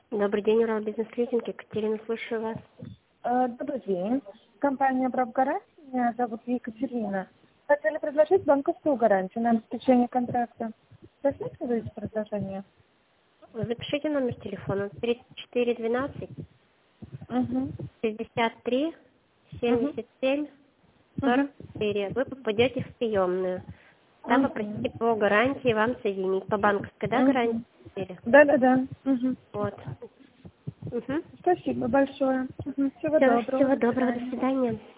Добрый день, Урал Бизнес Лизинг. Екатерина, слушаю вас. Добрый день. Компания «Правгарант». Меня зовут Екатерина. Хотели предложить банковскую гарантию на обеспечение контракта. Рассматриваете предложение? Запишите номер телефона 3412 63 77 44. Вы попадете в приемную. Там попросите по гарантии вам соединить. По банковской, да, гарантии? Да. Вот. Спасибо большое. Всего Всё, доброго. всего доброго. До свидания.